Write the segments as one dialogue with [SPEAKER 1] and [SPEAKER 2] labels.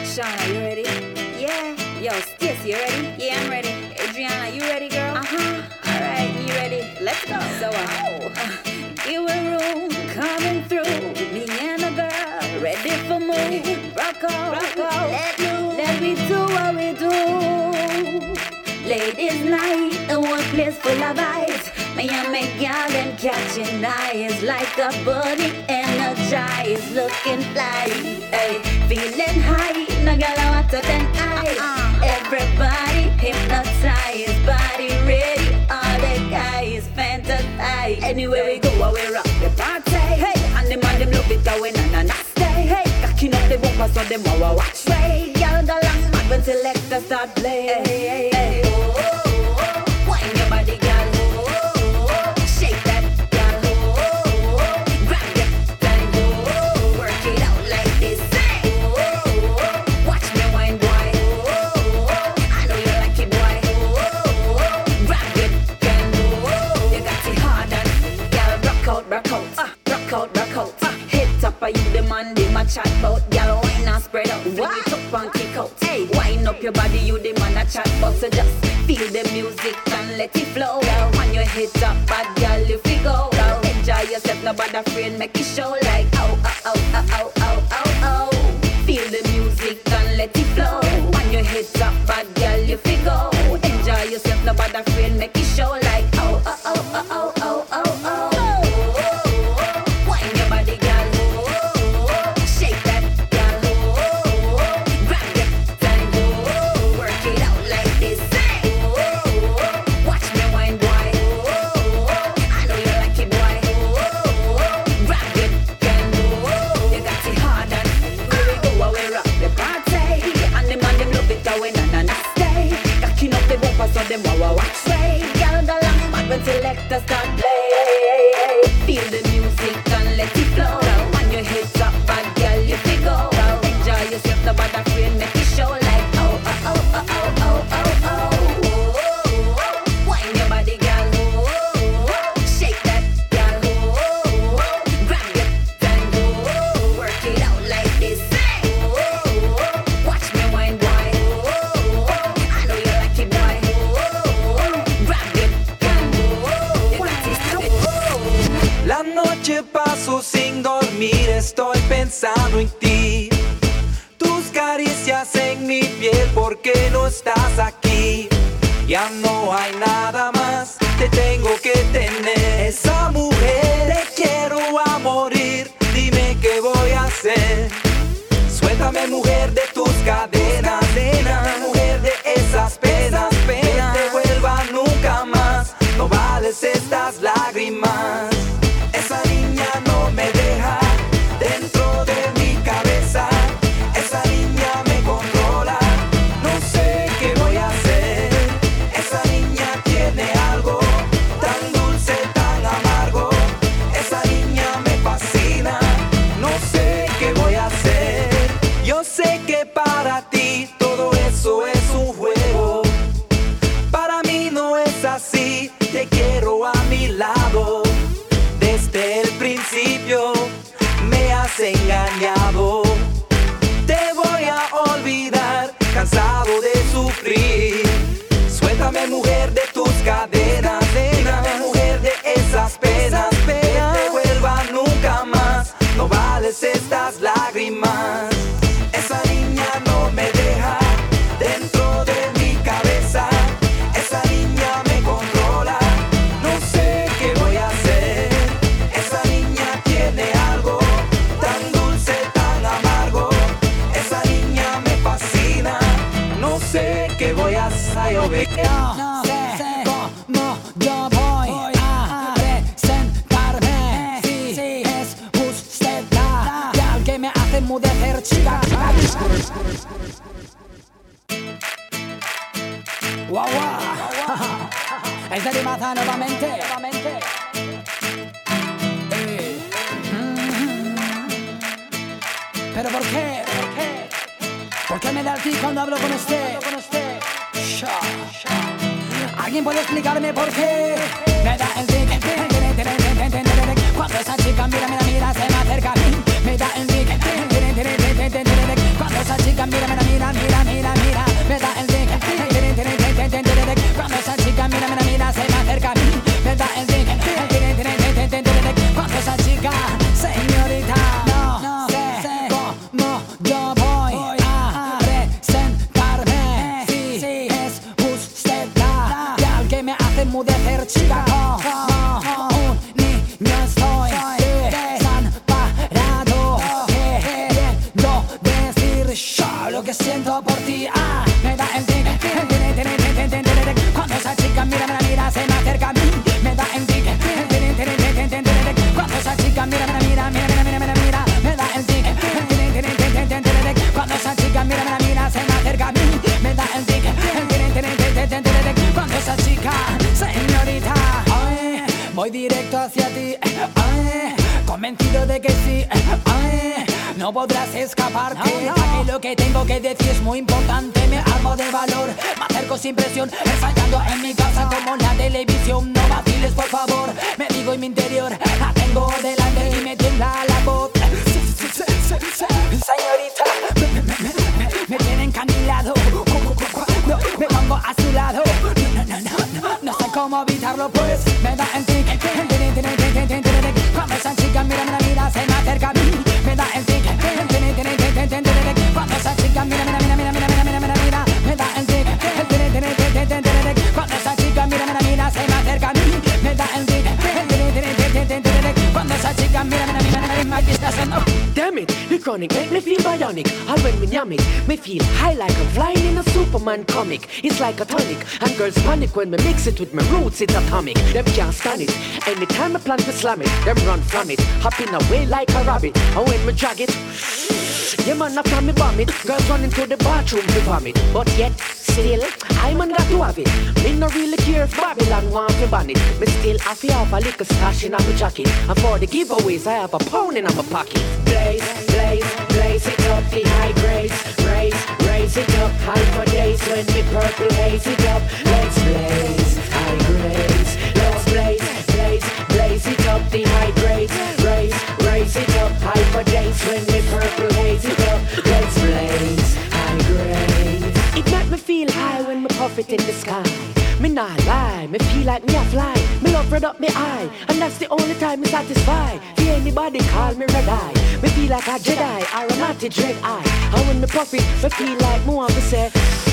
[SPEAKER 1] Shauna, you ready? Yeah. Yo, Stacy, you ready? Yeah, I'm ready. Adriana, you ready, girl? Alright, me ready. Let's go. So, you a room coming through. Me and a girl, ready for move. Rock out, let me do what we do. Ladies' night, the one place full of vibes. Me and my gal, them catching eyes like a bunny energized, looking fly. Hey, feeling high, no gal I want to deny. Everybody hypnotized, body ready, all the guys fantasize. Anywhere we go, we rock the party. Hey, and the man them love it going on a nasty. Hey, cocking up the bumper so them wow watch. Hey, gal go long mad when selector start play. Hey, hey, oh, oh, oh. Wine your body, gal. You demand them a chat bout. Y'all wine and spread out. Bring it up and kick out. Hey, wind up your body, you demand a chat bout. So just feel the music and let it flow. Girl, when you hit up, bad girl, you feel go. Girl, enjoy yourself, nobody afraid, make it show like oh, oh, oh, oh, oh, oh, oh. Feel the music and let it flow. When you hit up, bad girl, you feel go. Enjoy yourself, nobody afraid, make it show like oh, oh, oh, oh, oh, oh, oh, oh. So them wow watch way. Y'all go long mad when selector start play. Feel the music and let it flow. When you hit up, bad girl, you feel go. Enjoy yourself, nobody afraid, make it show like oh, oh, oh, oh, oh, oh, oh, oh. Wine your body, girl. Shake that, girl. Grab it and go. Work it out like this. Watch me wine, boy. I know you like it, boy.
[SPEAKER 2] La noche paso sin dormir, estoy pensando en ti. Tus caricias en mi piel, ¿por qué no estás aquí? Ya no hay nada más, te tengo que tener. Esa mujer, te quiero a morir, dime qué voy a hacer. Suéltame, mujer, de tus cadenas, mujer de esas penas, que te vuelva nunca más, no vales estas lágrimas. Esa niña no me deja dentro de mi cabeza. Esa niña me controla, no sé qué voy a hacer. Esa niña tiene algo tan dulce, tan amargo. Esa niña me fascina, no sé qué voy a hacer. Yo sé que para ti todo eso es un juego. Para mí no es así, te quiero a mi lado. Desde el principio me has engañado. Te voy a olvidar, cansado de sufrir. Suéltame, mujer, de tus cadenas, mujer de esas penas, que te vuelva nunca más, no vales estas lágrimas. Esa niña no me deja dentro de mi cabeza. Esa niña me controla, no sé qué voy a hacer. Esa niña tiene algo tan dulce, tan amargo. Esa niña me fascina, no sé qué voy a hacer.
[SPEAKER 3] No sé cómo yo voy a presentarme. Si es usted la gal que me hace mudecer, chica. Wow, wow. Es de Limaza nuevamente. ¿Pero por qué? ¿Por qué me da el tic cuando hablo con usted? ¿Alguien puede explicarme por qué? Me da el tic cuando esa chica mira, se me acerca a mí. Me da el tic cuando esa chica mira, que siento por ti. Me da el tic. Cuando esa chica mira, se me acerca a mí. Me da el tic. Cuando esa chica mira, me da el tic. Cuando esa chica mira, se me acerca a mí. Me da el tic. Cuando esa chica, señorita, ay, voy directo hacia ti, ay, convencido de que sí, ay, no podrás escaparte. Aquí lo que tengo que decir es muy importante. Me armo de valor, me acerco sin presión, ensayando en mi casa como la televisión. No vaciles, por favor, me digo en mi interior, la tengo delante y me tiembla la voz. Señorita, me tiene encandilado, me pongo a su lado. No sé cómo evitarlo, pues me da el tic. Cuando esa chica mira, se me acerca a mí. Me da el tic. Cuando esa chica mira, me da el tic. Cuando esa chica mira, se me acerca a mí. Me da el tic. Cuando esa chica mira,
[SPEAKER 4] damn it, the chronic make me feel bionic. All when me yam it, me feel high like I'm flying in a Superman comic. It's like a tonic, and girls panic when me mix it with my roots, it's atomic. Them can't stand it, anytime I plan to slam it, them run from it, hopping away like a rabbit. And when me drag it, yeah man, after me bomb it, girls run into the bathroom to vomit. But yet, still, I man got to have it. Me no really care if Babylon want to ban it. Me still have to have a little stash in my jacket. And for the giveaways, I have a pound in my pocket. Blaze, blaze, blaze it up, the high grades. Raise it up, high for days. When me purple haze it up, let's blaze, high grades. Let's blaze, blaze, blaze it up, the high grades. Raise it up, high for days. When me purple haze it up, let's blaze, high grades. It make me feel high when me puff it in the sky. Me not lie, me feel like me a fly. Me love red up me eye, and that's the only time me satisfy. See anybody call me red eye. Me feel like a Jedi or a naughty dread eye. And when me puff it, me feel like me want to say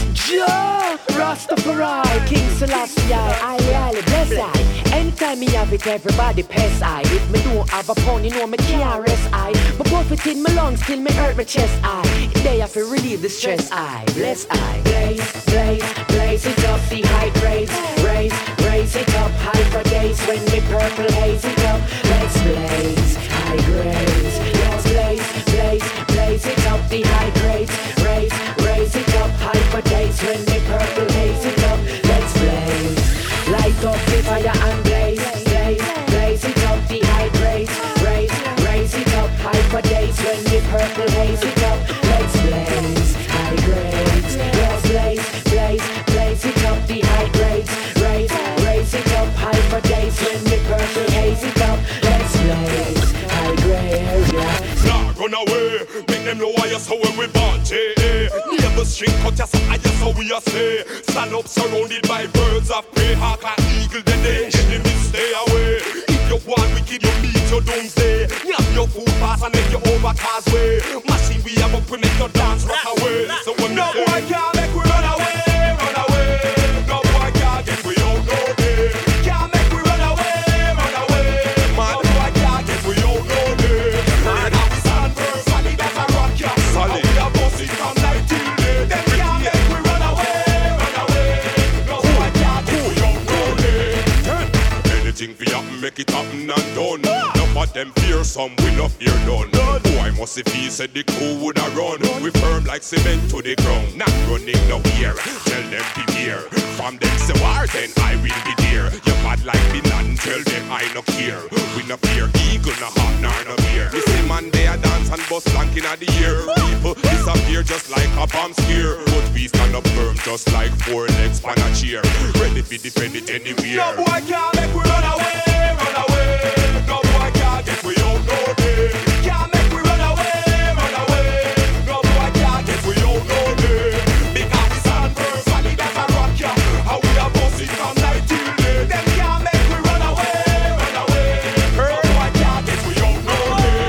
[SPEAKER 4] Jah Rastafari, King Selassie, highly blessed I. Anytime me have it, everybody pass I. If me don't have a pound, you know me can't rest I. Me puff it in my lungs till me hurt my chest I. They have to relieve the stress I. Bless I. Blaze, blaze, blaze it up the high grades. Raise it up high for days. When me purple haze it up, let's blaze high grades. Let's blaze, blaze, blaze it up the high grades. Raise it up high for days. When me purple haze it up, let's blaze. Light up the fire and blaze, blaze, blaze it up the high grades. Raise it up high for days. When me purple haze it up, let's blaze high grades. Let's blaze, blaze, blaze it up the high grades. Raise it up high for days. When me purple haze it up, let's blaze high grades.
[SPEAKER 5] Nah, run away, make them know why you're so when we born, J.A. Never string cut us up, I just how we are say. Stand up surrounded by birds of prey, hawk and eagle, then they enemies stay away. If you want wicked, you meet your doomsday. Yap your food pass and make you over causeway. Machine we have up to make your dance rock away. So when no boy can't make we run away, run away. No boy can't get we out no day. Can't make we run away, run away. Man, no boy can't get we out no day. Man, I'm stand firm, solid as a rock, yeah. Solid. We are bossy from night till day. Them can't make we run away, run away. No boy can't get we out no day. Anything for happen, make it happen and done. None of them fear some, we no fear none. Boy must have feel said the crew woulda run. We firm like cement to the ground, not running nowhere. Tell them prepare, from them say war, then I will be there. You bad like me none, tell them I no care. We no fear eagle, no hot, nor no beer. You see man, they a dance and bust planking at the ear. People disappear just like a bomb scare. But we stand up firm just like four legs on a chair. Ready to defend it anywhere. No boy can't make we run away, run away. No boy can't get we out no day. Can't make we run away, run away. No boy can't get we out no day. Because we stand firm, solid as a rock, yeah. How we are bossy from night till day. Them can't make we run away, run away. No boy can't get we out no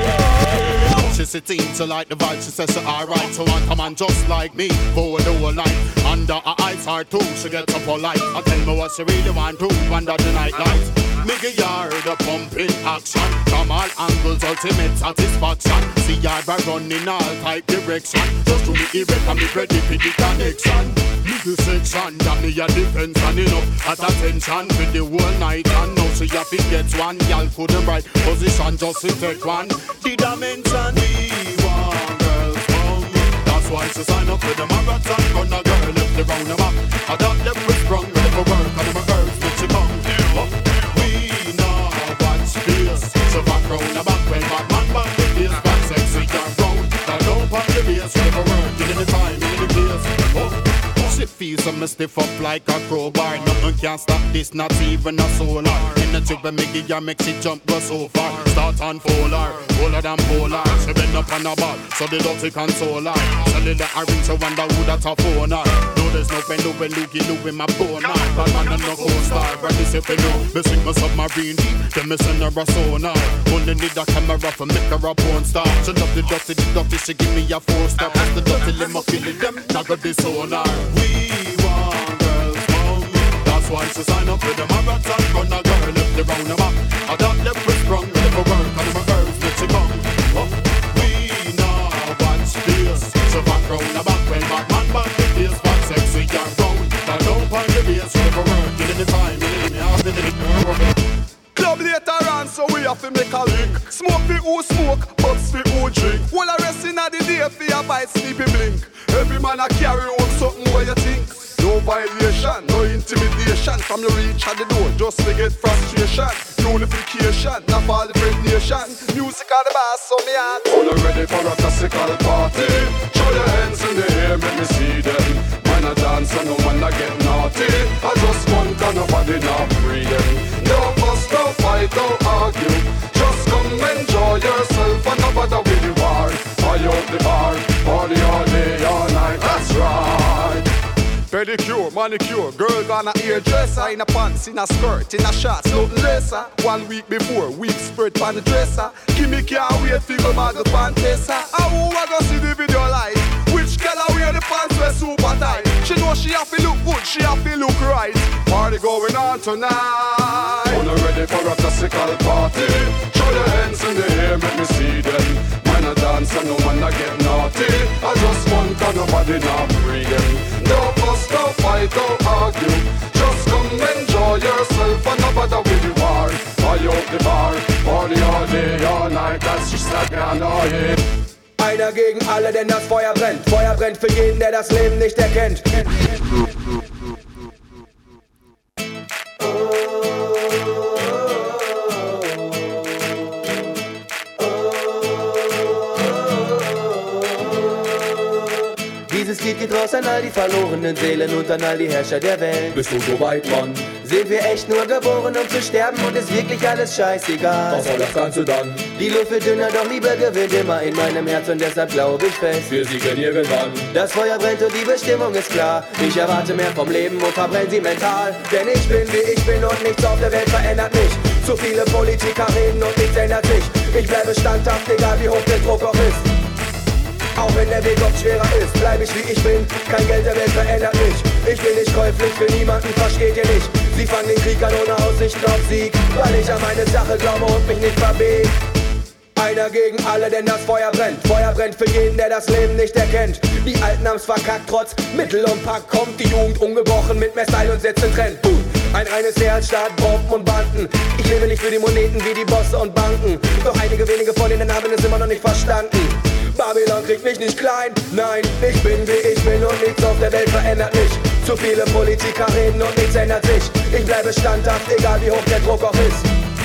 [SPEAKER 5] day.
[SPEAKER 6] She sitting to like the vibe, she says alright. So I come on just like me, for the whole life. Under her eyes are too, she gets up polite. I tell me what she really want to, under the night light. Miggy yard, a pumping action. From all angles, ultimate satisfaction. See yard by running all type direction. Just to me erect and me ready for the connection. Middle section, that me a defense and enough at attention for the whole night. And now she have to get one. Y'all couldn't right position just to take one. The dimension we want girls from. That's why she sign up for the marathon. Run a girl if they round them up. I got them with sprung, ready for work and them herbs make she come. We know what's fierce. So back round the back when bad man back the face. Back sexy and round. Now don't pop the bass. Ready for work, in the time, in the place. She feels so me stiff up like a crowbar. Nothing can stop this, not even a solar. In the tube me give ya make she jump go so far. Start on polar, polar than polar. She bend up on a ball, so the dirty console her. Cellular ring, she wonder who that a phone her. No, there's no pen, looky, in my bone. But man, I'm no co-star, but this if you know. Me sing my submarine deep, then me send her a sonar. Only need a camera for make her a porn star. She love the dirty, she give me a 4-star. Pass the dirty, let me kill them, now got this sonar. We want girls from. That's why she sign up for the marathon. Run a girl if they round them up. I got left with sprung, ready for work and my herbs let she come. We know what's fierce. So back round the back when bad man back the face. Back sexy and round. Now don't find the base, ready for work. Get in the time, in the house, in the club later on, so we have to make a link. Smoke for who smoke, bucks for who drink. All the rest in the day for your bite sleepy blink. Every man a carry on something where you think. No violation, no intimidation. From you reach at the door, just to get frustration. Unification, not all different nation. Music are the boss, so me out. All ready for a classical party. Show your hands in the air, make me see them. Man a dance and no man a get naughty. I just want and nobody not breathing. No fuss, no fight, no argue. Just come enjoy yourself and nobody with the war. Fire out the bar, party all day, all night, that's right. Pedicure, manicure, girl gonna hairdresser. In a pants, in a skirt, in a shorts, nothing lesser. 1 week before, week spread on the dresser. Give me can't wait for go muggle pantessa. I who I go see the video live. Which girl I wear the pants were super tight. She know she have to look good, she have to look right. Party going on tonight. Wanna ready for a classical party. Show your hands in the air, make me see them. Man a dance and no man a get naughty. I just want and nobody not breathing. No fuss, no fight, no argue. Just come enjoy yourself and nobody with the war. Fire out the bar, party all day, all night. That's just like I know it. Einer gegen alle, denn das Feuer brennt. Feuer brennt für jeden, der das Leben nicht erkennt. Dieses Lied geht raus an all die verlorenen Seelen und an all die Herrscher der Welt. Bist du so weit, Mann? Sind wir echt nur geboren, um zu sterben und ist wirklich alles scheißegal? Was soll das Ganze dann? Die Luft wird dünner, doch Liebe gewinnt immer in meinem Herz und deshalb glaube ich fest, wir siegen irgendwann. Das Feuer brennt und die Bestimmung ist klar. Ich erwarte mehr vom Leben und verbrenne sie mental. Denn ich bin wie ich bin und nichts auf der Welt verändert mich. Zu viele Politiker reden und nichts ändert sich. Ich bleibe standhaft, egal wie hoch der Druck auch ist. Auch wenn der Weg oft schwerer ist, bleib ich wie ich bin. Kein Geld der Welt verändert mich. Ich bin nicht käuflich für niemanden, versteht ihr nicht. Sie fangen den Krieg an ohne Aussichten auf Sieg, weil ich an meine Sache glaube und mich nicht verbieg. Einer gegen alle, denn das Feuer brennt. Feuer brennt für jeden, der das Leben nicht erkennt. Die Alten haben's verkackt, trotz Mittel und Pack kommt die Jugend ungebrochen mit mehr Style und Sätzen Trend. Ein reines Herzstaat, Bomben und Banden. Ich lebe nicht für die Moneten wie die Bosse und Banken. Doch einige wenige von ihnen haben es immer noch nicht verstanden. Babylon kriegt mich nicht klein, nein, ich bin wie ich bin und nichts auf der Welt verändert mich. Zu viele Politiker reden und nichts ändert sich. Ich bleibe standhaft, egal wie hoch der Druck auch ist.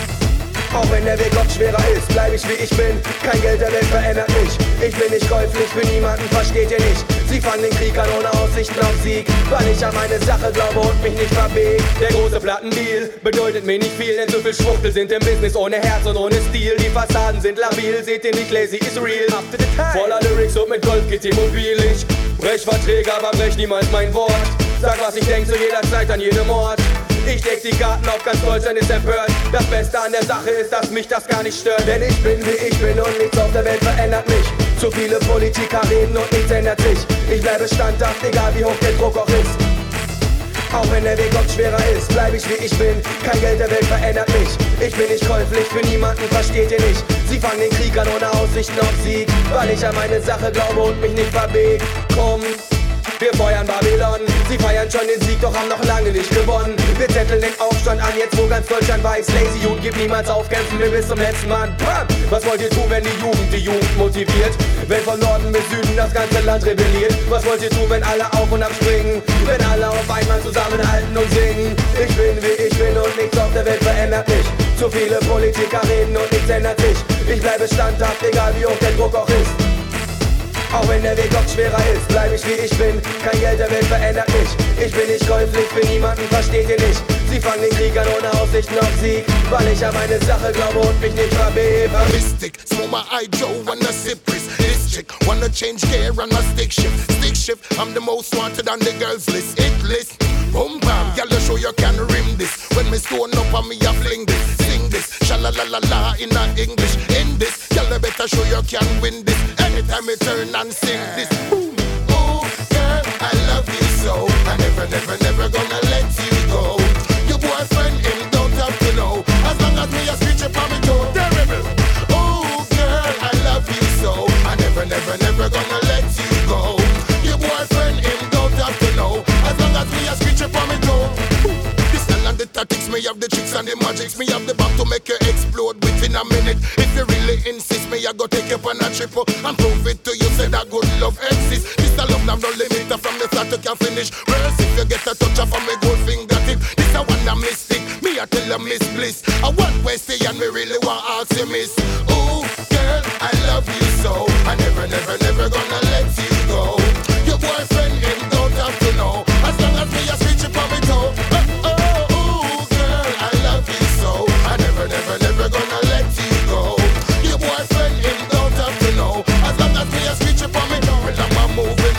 [SPEAKER 6] Auch wenn der Weg oft schwerer ist, bleib ich wie ich bin. Kein Geld der Welt verändert mich. Ich bin nicht käuflich für niemanden, versteht ihr nicht. Sie fangen den Krieg an ohne Aussichten auf Sieg, weil ich an meine Sache glaube und mich nicht verbieg. Der große Plattendeal bedeutet mir nicht viel, denn so viel Schwuchtel sind im Business ohne Herz und ohne Stil. Die Fassaden sind labil, seht ihr nicht, lazy is real. Voller Lyrics und mit Gold geht's immobil. Ich brech Verträge, aber brech niemals mein Wort. Sag was ich denk zu jeder Zeit an jedem Ort. Ich deck die Karten auf, ganz Deutschland ist empört. Das Beste an der Sache ist, dass mich das gar nicht stört. Denn ich bin wie ich bin und nichts auf der Welt verändert mich. Zu viele Politiker reden und nichts ändert sich. Ich bleibe standhaft, egal wie hoch der Druck auch ist.
[SPEAKER 7] Auch wenn der Weg oft schwerer ist, bleib ich wie ich bin. Kein Geld der Welt verändert mich. Ich bin nicht käuflich für niemanden, versteht ihr nicht? Sie fangen den Krieg an ohne Aussichten auf Sieg, weil ich an meine Sache glaube und mich nicht verbeg. Komm, wir feuern Babylon. Sie feiern schon den Sieg, doch haben noch lange nicht gewonnen. Wir zetteln den Aufstand an, jetzt wo ganz Deutschland weiß. Lazy Jugend gibt niemals auf, kämpfen wir bis zum letzten Mann. Bam! Was wollt ihr tun, wenn die Jugend motiviert? Wenn von Norden bis Süden das ganze Land rebelliert? Was wollt ihr tun, wenn alle auf und ab springen? Wenn alle auf einmal zusammenhalten und singen? Ich bin wie ich bin und nichts auf der Welt verändert mich. Zu viele Politiker reden und nichts ändert sich. Ich bleibe standhaft, egal wie hoch der Druck auch ist. Auch wenn der Weg oft schwerer ist, bleib ich wie ich bin. Kein Geld der Welt verändert mich. Ich bin nicht käuflich für niemanden, versteht ihr nicht? Sie fangen den Krieg an ohne Aussichten auf Sieg, weil ich an meine Sache glaube und mich nicht verbebe.
[SPEAKER 6] Mystic, smoke my eye Joe, wanna sip this chick, wanna change gear on my stick shift, I'm the most wanted on the girls list, hit list. Boom bam, y'all show you can rim this. When me stone up on me, I fling this, sing this, sha-la-la-la-la in a English. In this, y'all better show you can win this. Anytime me turn and sing this. Boom. Oh, girl, I love you so. I never, never, never gonna let you go. Your boyfriend, him don't have to know. As long as me a screech upon me toe, terrible. Oh, girl, I love you so. I never, never, never gonna let you go. Your boyfriend, him don't have to know. As long as me a screech upon me toe. This and the tactics, me have the tricks and the magics. Me have the bomb to make you explode within a minute. If you really insist, me I go take you on a trip and prove it to you. Say that good love exists. This a love now no limit. From the start to can finish. Worse if you get a touch from me gold fingertip. This a one a mystic. Me I tell you Miss Bliss. I want Westy and me really want ask you miss. Oh girl, I love you so. I never, never, never gonna let you go. Your boyfriend him don't have to know. As long as me a screech upon me toe. Oh girl, I love you so. I never, never, never gonna let you go. Your boyfriend him don't have to know. As long as me a screech upon me toe. Well I'm a moving.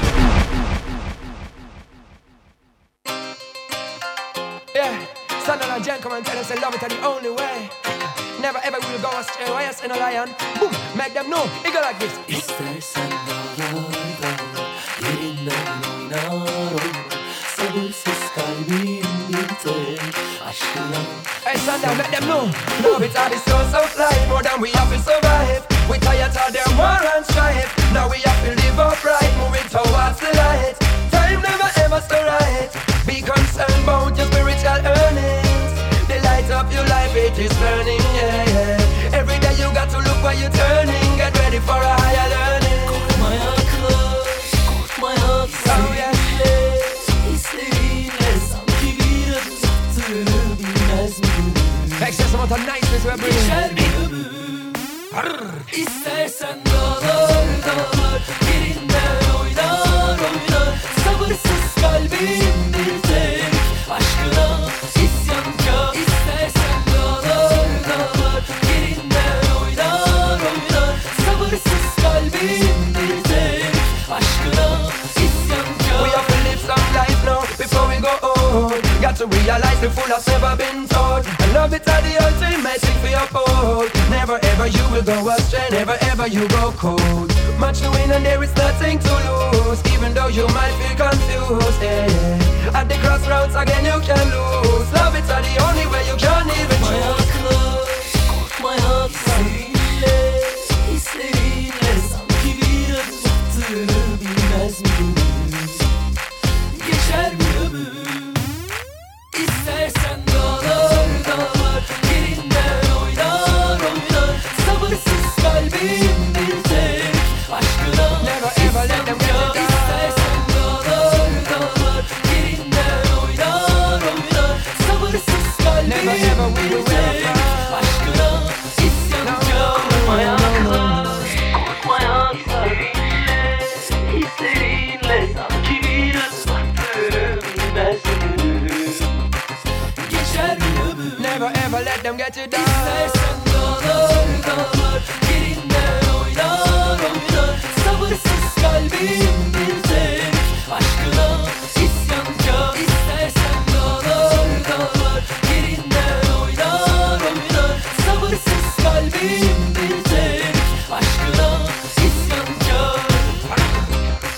[SPEAKER 3] Yeah, stand on a gentleman tell us they love it are the only way. Never ever will go astray, why yes in a lion. Boom, make them know, it go like this.
[SPEAKER 8] İstersen dağlar yerinden oynar sabırsız kalbim bir tek aşkına.
[SPEAKER 3] Hey son, now make them know. Love it are the source of life, more than we have to survive. We tired of them war and strife. Now we have to live upright, moving towards the light. Time never ever so right. Be concerned about your spiritual earnings. The light of your life, it is burning, yeah, yeah. Every day you got to look where you're turning. Get ready for a higher learning.
[SPEAKER 8] Korkma yaklaş, korkma yaklaş.
[SPEAKER 3] Oh yeah.
[SPEAKER 8] İstediğinle sanki bir adım attığını bilmez miyim?
[SPEAKER 3] Excess amount of niceness we're bringing.
[SPEAKER 8] Geçer bir ömür. İstersen dağlar dağlar yerinden oynar oynar. Sabırsız kalbim bir tek aşkına isyankar. İstersen dağlar dağlar yerinden oynar oynar. Sabırsız kalbim bir tek aşkına isyankar.
[SPEAKER 3] We have to live some life now before we go old. Got to realize the fool has never been told. And love it are the ultimate thing for your hold. Never ever you will go astray, never ever you go cold. Much to win and there is nothing to lose. Even though you might feel confused, yeah, yeah. At the crossroads again you can lose. Love it are the only way you can even
[SPEAKER 8] Korkma
[SPEAKER 3] choose.
[SPEAKER 8] yaklaş, korkma yaklaş. İstediğinle sanki bir adım attığını bilmez miyim? Geçer bir ömür. İstersen dağlar dağlar yerinden oynar oynar. Sabırsız kalbim bir tek aşkına isyankar. İstersen dağlar dağlar yerinden oynar oynar. Sabırsız kalbim bir tek aşkına isyankar. Korkma yaklaş, korkma yaklaş. İstediğinle sanki bir adım attığını bilmez miyim? Geçer bir ömür.
[SPEAKER 3] Never ever let them get you down.